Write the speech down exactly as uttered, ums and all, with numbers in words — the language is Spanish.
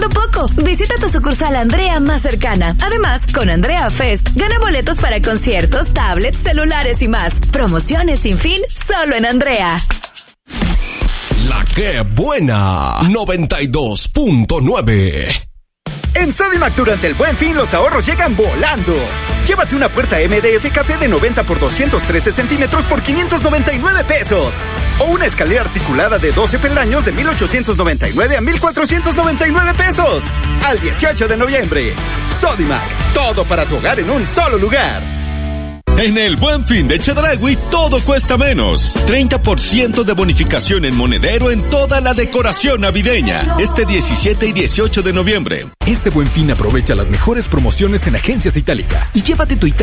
gastando poco. Visita tu sucursal Andrea más cercana. Además, con Andrea Fest, gana boletos para conciertos, tablets, celulares y más. Promociones sin fin, solo en Andrea. La que buena, noventa y dos punto nueve. En Sodimac durante el Buen Fin los ahorros llegan volando. Llévate una puerta M D F K T de noventa por doscientos trece centímetros por quinientos noventa y nueve pesos. O una escalera articulada de doce peldaños de mil ochocientos noventa y nueve a mil cuatrocientos noventa y nueve pesos. Al dieciocho de noviembre. Sodimac, todo para tu hogar en un solo lugar. En el Buen Fin de Chedraui todo cuesta menos. treinta por ciento de bonificación en monedero en toda la decoración navideña. Este diecisiete y dieciocho de noviembre. Este Buen Fin aprovecha las mejores promociones en Agencias Itálica y llévate tu Itálica